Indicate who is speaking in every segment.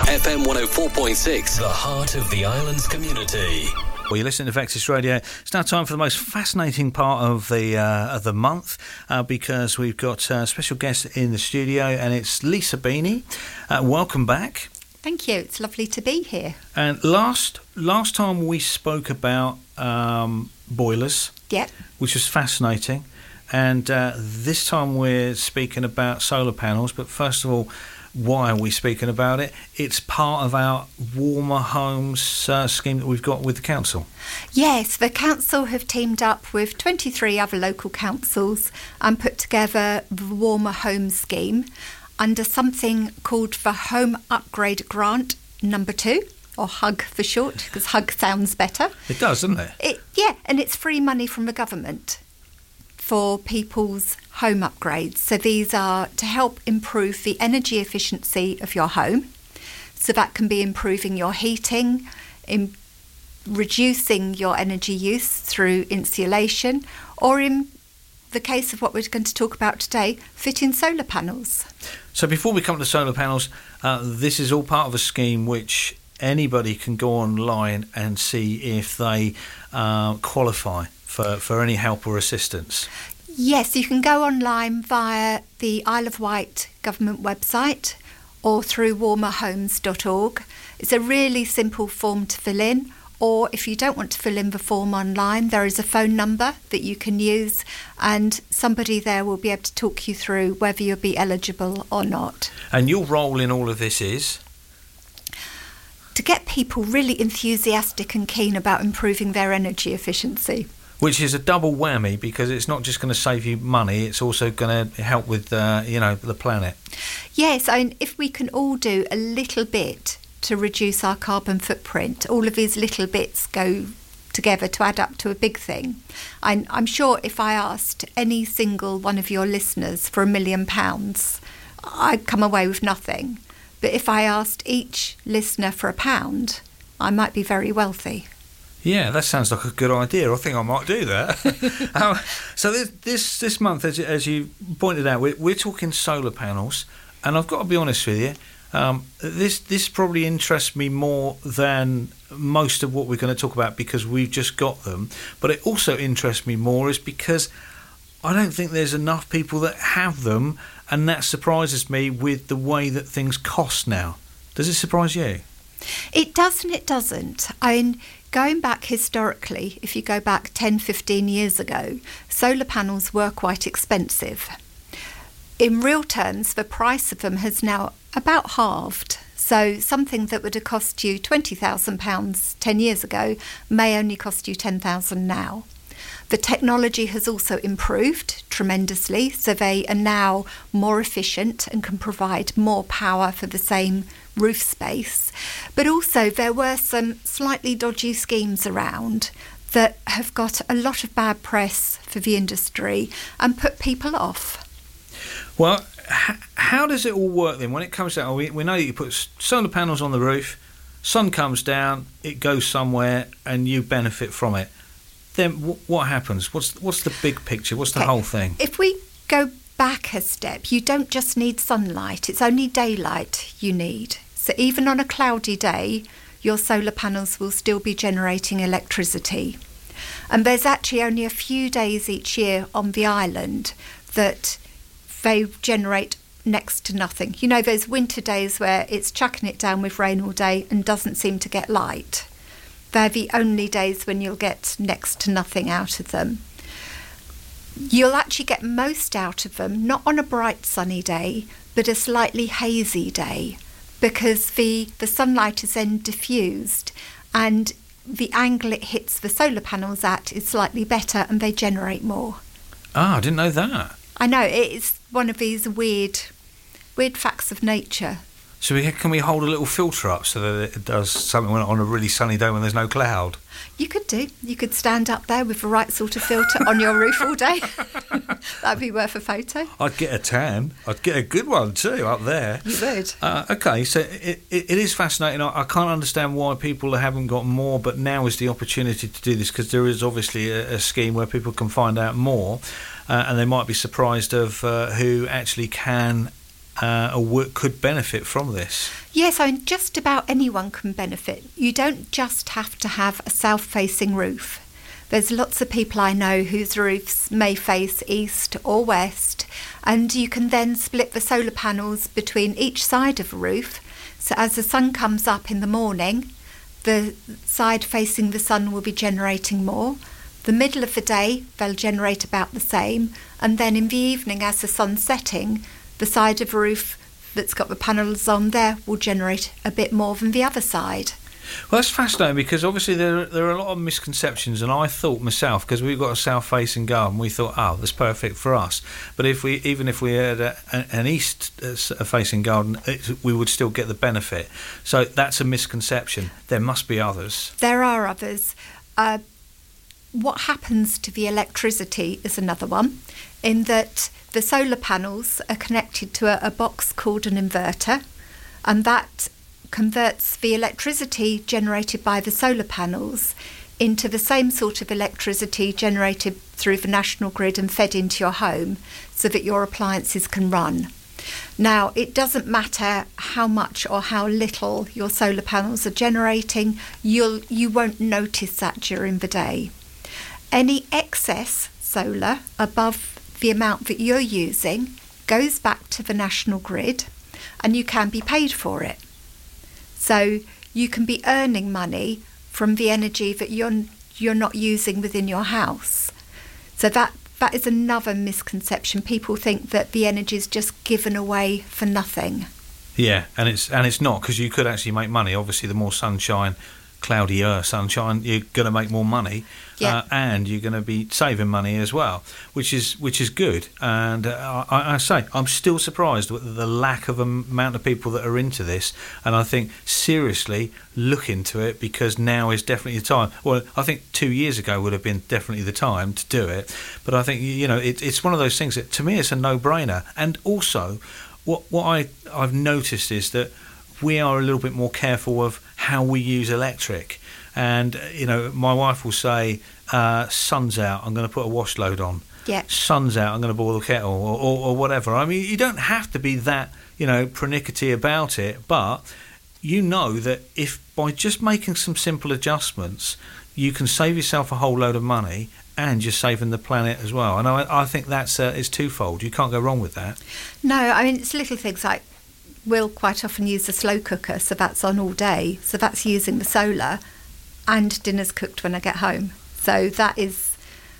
Speaker 1: FM 104.6, the heart of the island's community.
Speaker 2: Well, you're listening to Vexus Radio. It's now time for the most fascinating part of the month because we've got a special guest in the studio, and it's Lisa Beanie. Welcome back.
Speaker 3: Thank you. It's lovely to be here.
Speaker 2: And last time we spoke about boilers, which was fascinating, and this time we're speaking about solar panels. But first of all, why are we speaking about it? It's part of our Warmer Homes scheme that we've got with the council.
Speaker 3: Yes, the council have teamed up with 23 other local councils and put together the Warmer Homes scheme under something called the Home Upgrade Grant number 2, or HUG for short, because HUG sounds better.
Speaker 2: It does, doesn't it?
Speaker 3: Yeah, and it's free money from the government for people's home upgrades. So these are to help improve the energy efficiency of your home. So that can be improving your heating, reducing your energy use through insulation, or in the case of what we're going to talk about today, fitting solar panels.
Speaker 2: So before we come to solar panels, this is all part of a scheme which anybody can go online and see if they qualify for any help or assistance.
Speaker 3: Yes, you can go online via the Isle of Wight government website or through warmerhomes.org. It's a really simple form to fill in, or if you don't want to fill in the form online, there is a phone number that you can use and somebody there will be able to talk you through whether you'll be eligible or not.
Speaker 2: And your role in all of this is?
Speaker 3: To get people really enthusiastic and keen about improving their energy efficiency.
Speaker 2: Which is a double whammy, because it's not just going to save you money, it's also going to help with, the planet.
Speaker 3: Yes, if we can all do a little bit to reduce our carbon footprint, all of these little bits go together to add up to a big thing. I'm sure if I asked any single one of your listeners for £1 million, I'd come away with nothing. But if I asked each listener for £1, I might be very wealthy.
Speaker 2: Yeah, that sounds like a good idea. I think I might do that. So this month, as you pointed out, we're talking solar panels, and I've got to be honest with you, this probably interests me more than most of what we're going to talk about because we've just got them. But it also interests me more is because I don't think there's enough people that have them, and that surprises me with the way that things cost now. Does it surprise you?
Speaker 3: It does and it doesn't. Going back historically, if you go back 10, 15 years ago, solar panels were quite expensive. In real terms, the price of them has now about halved. So something that would have cost you £20,000 10 years ago may only cost you £10,000 now. The technology has also improved tremendously, so they are now more efficient and can provide more power for the same roof space. But also there were some slightly dodgy schemes around that have got a lot of bad press for the industry and put people off.
Speaker 2: Well, how does it all work then when it comes down? We know that you put solar panels on the roof, sun comes down, it goes somewhere and you benefit from it. Then what happens? What's the big picture? What's the whole thing?
Speaker 3: If we go back a step, you don't just need sunlight. It's only daylight you need. So even on a cloudy day, your solar panels will still be generating electricity. And there's actually only a few days each year on the island that they generate next to nothing. You know, those winter days where it's chucking it down with rain all day and doesn't seem to get light. They're the only days when you'll get next to nothing out of them. You'll actually get most out of them, not on a bright sunny day, but a slightly hazy day, because the sunlight is then diffused and the angle it hits the solar panels at is slightly better and they generate more.
Speaker 2: Ah, I didn't know that.
Speaker 3: I know, it's one of these weird facts of nature.
Speaker 2: So can we hold a little filter up so that it does something on a really sunny day when there's no cloud?
Speaker 3: You could do. You could stand up there with the right sort of filter on your roof all day. That'd be worth a photo.
Speaker 2: I'd get a tan. I'd get a good one too up there.
Speaker 3: You would.
Speaker 2: Okay, so it is fascinating. I can't understand why people haven't got more, but now is the opportunity to do this because there is obviously a scheme where people can find out more and they might be surprised of who actually can could benefit from this.
Speaker 3: Yes, I mean, just about anyone can benefit. You don't just have to have a south-facing roof. There's lots of people I know whose roofs may face east or west, and you can then split the solar panels between each side of a roof. So as the sun comes up in the morning, the side facing the sun will be generating more. The middle of the day, they'll generate about the same. And then in the evening, as the sun's setting, the side of the roof that's got the panels on there will generate a bit more than the other side.
Speaker 2: Well, that's fascinating because obviously there are a lot of misconceptions, and I thought myself, because we've got a south-facing garden, we thought, that's perfect for us. But even if we had an east-facing garden, we would still get the benefit. So that's a misconception. There must be others.
Speaker 3: There are others. What happens to the electricity is another one, in that the solar panels are connected to a box called an inverter, and that converts the electricity generated by the solar panels into the same sort of electricity generated through the national grid and fed into your home so that your appliances can run. Now, it doesn't matter how much or how little your solar panels are generating, you won't notice that during the day. Any excess solar above the amount that you're using goes back to the national grid, and you can be paid for it. So you can be earning money from the energy that you're not using within your house. So that is another misconception. People think that the energy is just given away for nothing.
Speaker 2: Yeah, and it's not, because you could actually make money. Obviously, the more sunshine, cloudier sunshine, you're going to make more money, and you're going to be saving money as well, which is good. And I say I'm still surprised with the lack of amount of people that are into this, and I think seriously look into it, because now is definitely the time. Well, I think 2 years ago would have been definitely the time to do it, but I think it's one of those things that to me it's a no-brainer. And also what I've noticed is that we are a little bit more careful of how we use electric. And, my wife will say, sun's out, I'm going to put a wash load on.
Speaker 3: Yeah.
Speaker 2: Sun's out, I'm going to boil the kettle, or whatever. I mean, you don't have to be that, pernickety about it, but you know that if by just making some simple adjustments, you can save yourself a whole load of money, and you're saving the planet as well. And I think that's it's twofold. You can't go wrong with that.
Speaker 3: No, I mean, it's little things like we'll quite often use the slow cooker, so that's on all day. So that's using the solar, and dinner's cooked when I get home. So that is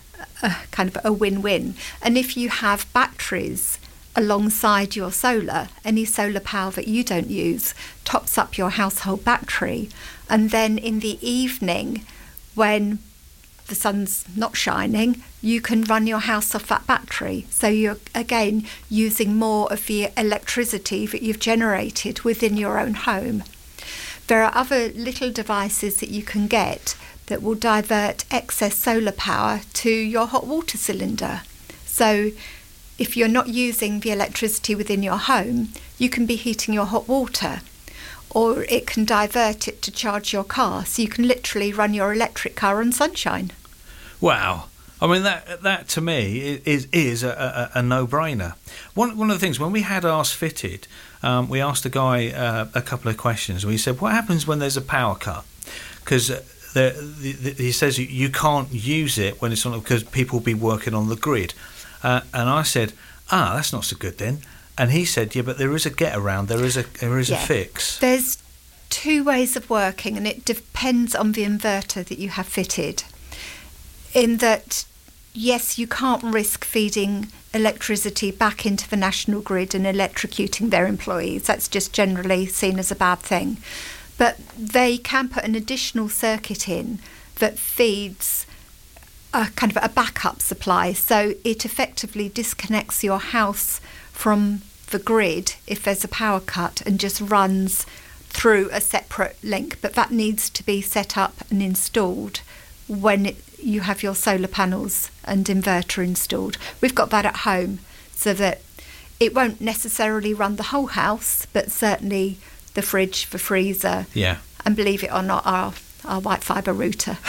Speaker 3: kind of a win-win. And if you have batteries alongside your solar, any solar power that you don't use tops up your household battery. And then in the evening, when the sun's not shining, you can run your house off that battery. So you're, again, using more of the electricity that you've generated within your own home. There are other little devices that you can get that will divert excess solar power to your hot water cylinder. So if you're not using the electricity within your home, you can be heating your hot water, or it can divert it to charge your car. So you can literally run your electric car on sunshine.
Speaker 2: Wow. I mean, that to me is a no-brainer. One of the things, when we had ours fitted, we asked the guy a couple of questions. We said, what happens when there's a power cut? Because he says you can't use it when it's on, because people will be working on the grid. And I said, that's not so good then. And he said, yeah, but there is a get around, there is a fix.
Speaker 3: There's two ways of working, and it depends on the inverter that you have fitted. In that, yes, you can't risk feeding electricity back into the national grid and electrocuting their employees. That's just generally seen as a bad thing. But they can put an additional circuit in that feeds a kind of a backup supply. So it effectively disconnects your house from the grid if there's a power cut, and just runs through a separate link. But that needs to be set up and installed when you have your solar panels and inverter installed. We've got that at home, so that it won't necessarily run the whole house, but certainly the fridge, the freezer.
Speaker 2: Yeah.
Speaker 3: And believe it or not, our white fibre router.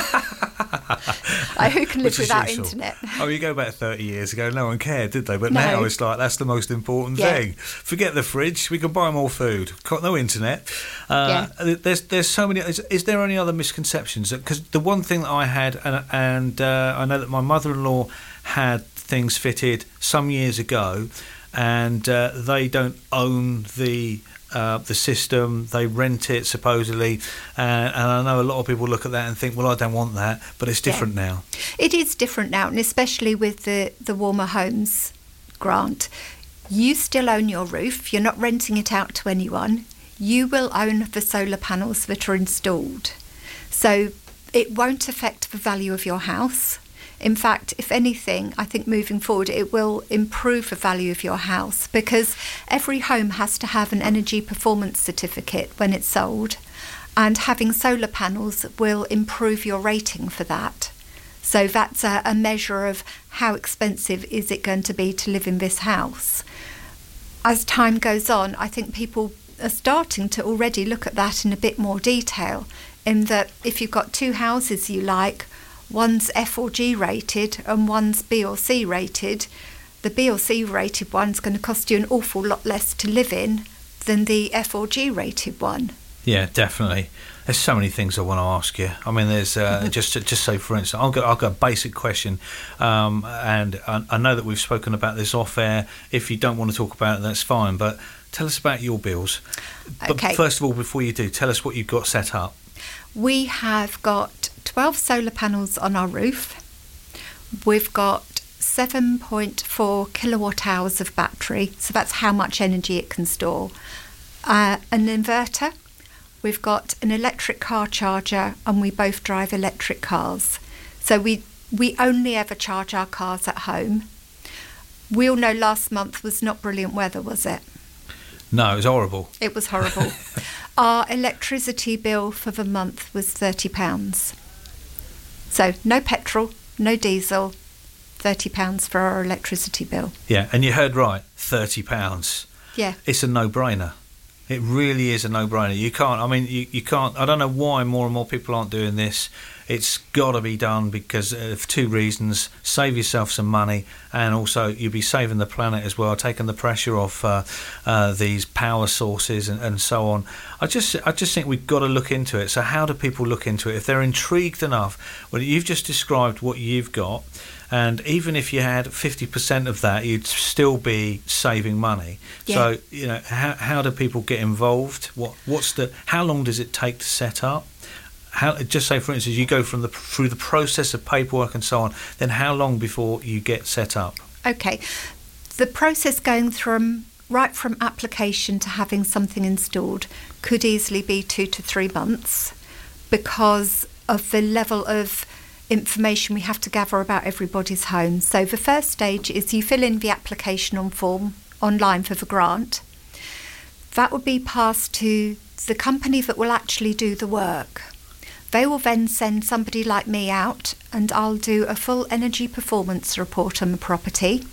Speaker 3: Who can live
Speaker 2: Which is
Speaker 3: without
Speaker 2: useful.
Speaker 3: internet?
Speaker 2: Oh, you go back 30 years ago, no one cared, did they? But
Speaker 3: No.
Speaker 2: now it's like, that's the most important
Speaker 3: Yeah.
Speaker 2: thing. Forget the fridge, we can buy more food. Got no internet.
Speaker 3: Yeah.
Speaker 2: There's so many. Is there any other misconceptions? Because the one thing that I had, and I know that my mother-in-law had things fitted some years ago, and they don't own the system, they rent it supposedly, and I know a lot of people look at that and think, well, I don't want that, but it's different now.
Speaker 3: It is different now, and especially with the Warmer Homes grant. You still own your roof, you're not renting it out to anyone. You will own the solar panels that are installed. So it won't affect the value of your house. In fact, if anything, I think moving forward it will improve the value of your house, because every home has to have an energy performance certificate when it's sold, and having solar panels will improve your rating for that. So that's a measure of how expensive is it going to be to live in this house. As time goes on, I think people are starting to already look at that in a bit more detail, in that if you've got two houses you like, one's F or G rated and one's B or C rated, the B or C rated one's going to cost you an awful lot less to live in than the F or G rated one.
Speaker 2: Yeah, definitely. There's so many things I want to ask you. I mean, there's just say, for instance, I'll go a basic question, and I know that we've spoken about this off air. If you don't want to talk about it, that's fine. But tell us about your bills.
Speaker 3: Okay.
Speaker 2: But first of all, before you do, tell us what you've got set up.
Speaker 3: We have got 12 solar panels on our roof. We've got 7.4 kilowatt hours of battery, so that's how much energy it can store. An inverter. We've got an electric car charger, and we both drive electric cars. So we only ever charge our cars at home. We all know last month was not brilliant weather, was it?
Speaker 2: No, it was horrible.
Speaker 3: It was horrible. Our electricity bill for the month was £30. So no petrol, no diesel, £30 for our electricity bill.
Speaker 2: Yeah, and you heard right, £30.
Speaker 3: Yeah.
Speaker 2: It's a no-brainer. It really is a no-brainer. You can't, I mean, you can't, I don't know why more and more people aren't doing this. It's got to be done because of two reasons: save yourself some money, and also you'll be saving the planet as well, taking the pressure off these power sources and so on. I just think we've got to look into it. So how do people look into it? If they're intrigued enough, well, you've just described what you've got, and even if you had 50% of that, you'd still be saving money.
Speaker 3: Yeah.
Speaker 2: So, you know, how do people get involved? How long does it take to set up? Just say, for instance, you go through the process of paperwork and so on, then how long before you get set up?
Speaker 3: Okay. The process going right from application to having something installed could easily be 2 to 3 months, because of the level of information we have to gather about everybody's home. So the first stage is you fill in the application form online for the grant. That will be passed to the company that will actually do the work. They will then send somebody like me out, and I'll do a full energy performance report on the property,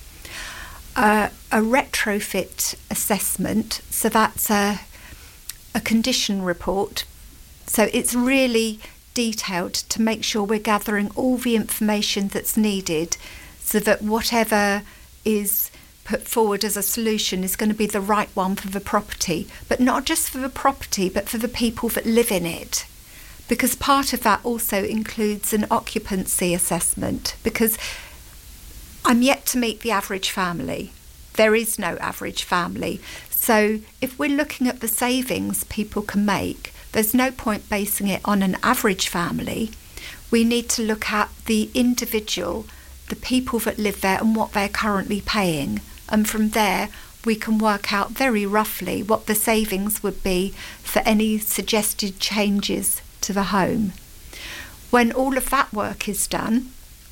Speaker 3: a retrofit assessment, so that's a condition report. So it's really detailed to make sure we're gathering all the information that's needed, so that whatever is put forward as a solution is going to be the right one for the property, but not just for the property, but for the people that live in it. Because part of that also includes an occupancy assessment, because I'm yet to meet the average family. There is no average family. So if we're looking at the savings people can make, there's no point basing it on an average family. We need to look at the individual, the people that live there, and what they're currently paying. And from there, we can work out very roughly what the savings would be for any suggested changes to the home. When all of that work is done,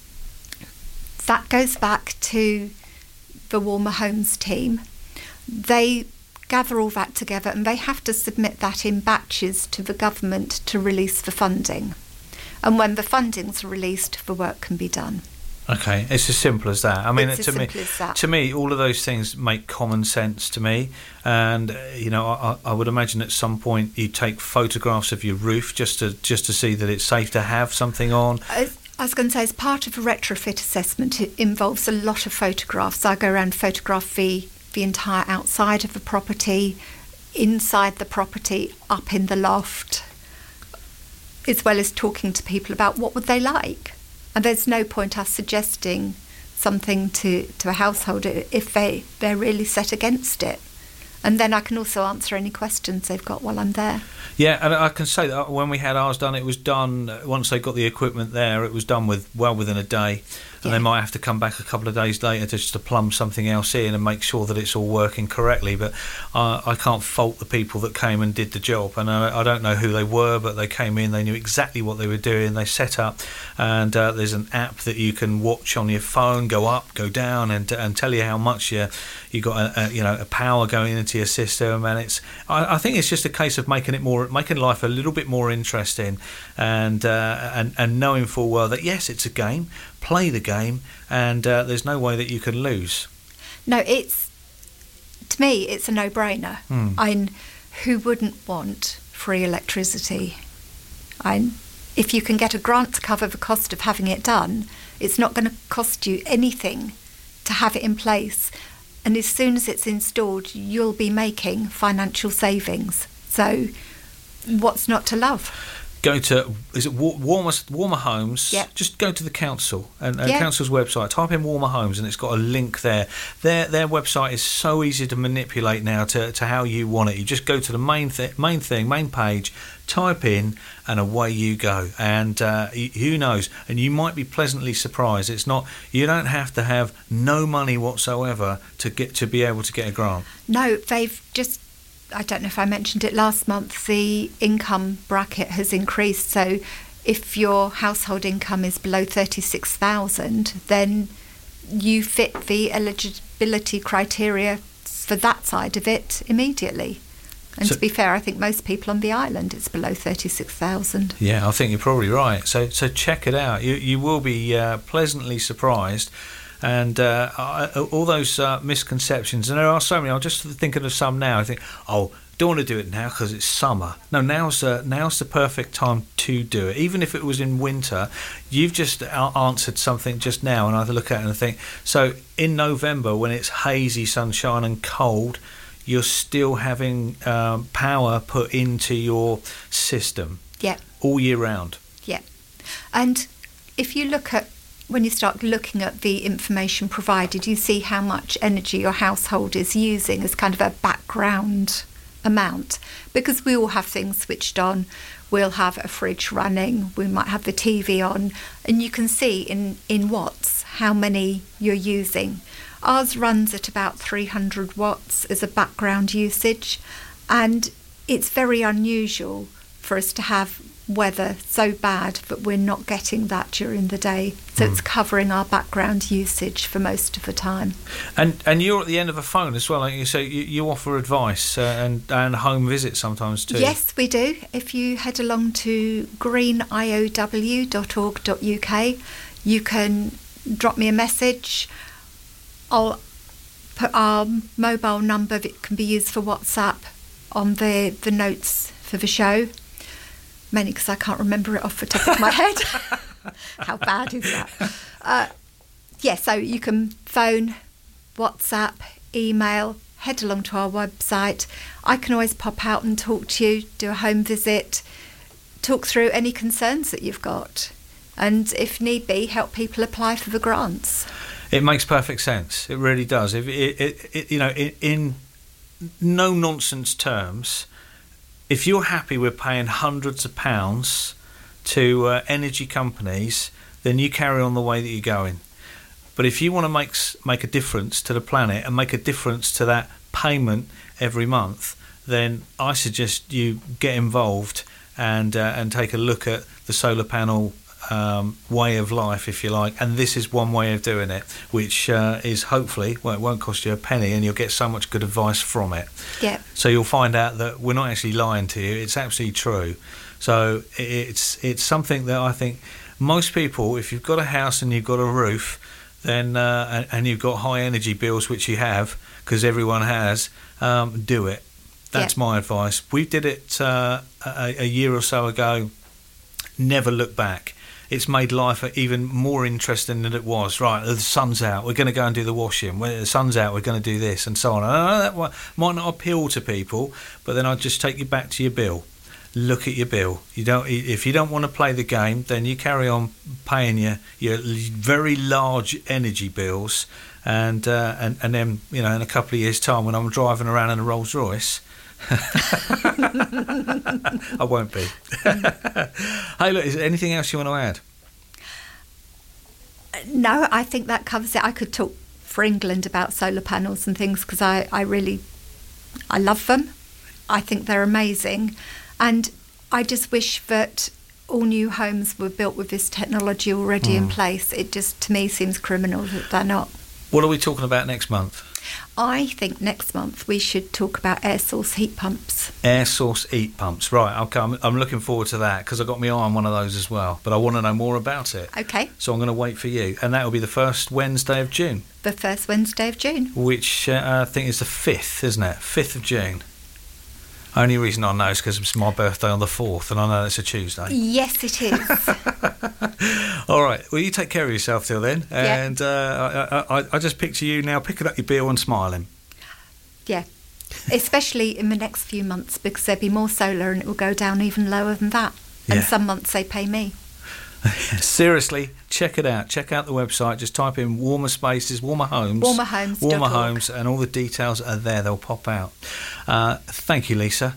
Speaker 3: that goes back to the Warmer Homes team. They gather all that together, and they have to submit that in batches to the government to release the funding. And when the funding's released, the work can be done.
Speaker 2: Okay, it's as simple as that. I mean,
Speaker 3: It's as simple as that.
Speaker 2: to me, all of those things make common sense to me. And I would imagine at some point you take photographs of your roof just to see that it's safe to have something on.
Speaker 3: I was going to say, as part of a retrofit assessment, it involves a lot of photographs. I go around and photograph the entire outside of the property, inside the property, up in the loft, as well as talking to people about what would they like. And there's no point us suggesting something to a household if they're really set against it. And then I can also answer any questions they've got while I'm there.
Speaker 2: Yeah, and I can say that when we had ours done, it was done, once they got the equipment there, it was done within a day. And they might have to come back a couple of days later just to plumb something else in and make sure that it's all working correctly. But I can't fault the people that came and did the job. And I don't know who they were, but they came in, they knew exactly what they were doing. They set up, and there's an app that you can watch on your phone, go up, go down, and tell you how much you got a power going into your system. And I think it's just a case of making life a little bit more interesting, and knowing full well that yes, it's a game. Play the game, and there's no way that you can lose.
Speaker 3: No, to me, it's a no-brainer. Who wouldn't want free electricity? If you can get a grant to cover the cost of having it done, it's not going to cost you anything to have it in place. And as soon as it's installed, you'll be making financial savings. So what's not to love?
Speaker 2: Go to, is it Warmer Homes?
Speaker 3: Yep.
Speaker 2: Just go to the council and council's website. Type in Warmer Homes, and it's got a link there. Their website is so easy to manipulate now to how you want it. You just go to the main page, type in, and away you go. And who knows? And you might be pleasantly surprised. You don't have to have no money whatsoever to be able to get a grant.
Speaker 3: No, they've just. I don't know if I mentioned it last month, the income bracket has increased. So if your household income is below 36,000, then you fit the eligibility criteria for that side of it immediately. And to be fair, I think most people on the island, it's below 36,000.
Speaker 2: Yeah, I think you're probably right. So check it out. You will be pleasantly surprised. And all those misconceptions, and there are so many. I'm just thinking of some now. I think, don't want to do it now because it's summer. No, now's the perfect time to do it. Even if it was in winter, you've just answered something just now, and I look at it and think, so in November when it's hazy sunshine and cold, you're still having power put into your system.
Speaker 3: Yeah.
Speaker 2: All year round.
Speaker 3: Yeah. And if you when you start looking at the information provided, you see how much energy your household is using as kind of a background amount. Because we all have things switched on, we'll have a fridge running, we might have the TV on, and you can see in watts how many you're using. Ours runs at about 300 watts as a background usage, and it's very unusual for us to have weather so bad that we're not getting that during the day. So it's covering our background usage for most of the time. And
Speaker 2: you're at the end of a phone as well, like you say. You offer advice and home visits sometimes too.
Speaker 3: Yes, we do. If you head along to greeniow.org.uk, you can drop me a message. I'll put our mobile number that can be used for WhatsApp on the notes for the show. Mainly because I can't remember it off the top of my head. How bad is that? So you can phone, WhatsApp, email, head along to our website. I can always pop out and talk to you, do a home visit, talk through any concerns that you've got, and if need be, help people apply for the grants.
Speaker 2: It makes perfect sense. It really does. In no nonsense terms, if you're happy with paying hundreds of pounds to energy companies, then you carry on the way that you're going. But if you want to make a difference to the planet and make a difference to that payment every month, then I suggest you get involved and take a look at the solar panel way of life, if you like. And this is one way of doing it, which is hopefully, it won't cost you a penny, and you'll get so much good advice from it.
Speaker 3: Yeah.
Speaker 2: So you'll find out that we're not actually lying to you. It's absolutely true. So it's something that I think most people, if you've got a house and you've got a roof, then and you've got high energy bills, which you have, because everyone has, do it. That's my advice. We did it a year or so ago. Never look back. It's made life even more interesting than it was. Right, the sun's out, we're going to go and do the washing. When the sun's out, we're going to do this, and so on. I know that might not appeal to people, but then I'll just take you back to your bill. Look at your bill. If you don't want to play the game, then you carry on paying your very large energy bills, and then, you know, in a couple of years' time, when I'm driving around in a Rolls Royce, I won't be. Hey, look, is there anything else you want to add?
Speaker 3: No, I think that covers it. I could talk for England about solar panels and things, because I love them. I think they're amazing, and I just wish that all new homes were built with this technology already in place. It just, to me, seems criminal that they're not.
Speaker 2: What are we talking about next month?
Speaker 3: I think next month we should talk about air source heat pumps. Air
Speaker 2: source heat pumps, right. Okay, I'm looking forward to that, because I've got my eye on one of those as well, but I want to know more about it.
Speaker 3: Okay.
Speaker 2: So I'm going to wait for you, and that will be the first Wednesday of June.
Speaker 3: The first Wednesday of June.
Speaker 2: Which I think is the 5th, isn't it? 5th of June. Only reason I know is because it's my birthday on the 4th, and I know it's a Tuesday.
Speaker 3: Yes, it is.
Speaker 2: All right. Well, you take care of yourself till then.
Speaker 3: Yeah.
Speaker 2: And I just picture you now picking up your bill and smiling.
Speaker 3: Yeah. Especially in the next few months, because there'll be more solar and it will go down even lower than that. And some months they pay me.
Speaker 2: Seriously, check it out. Check out the website. Just type in Warmer Spaces, Warmer Homes.
Speaker 3: Warmer Homes,
Speaker 2: and all the details are there. They'll pop out. Thank you, Lisa.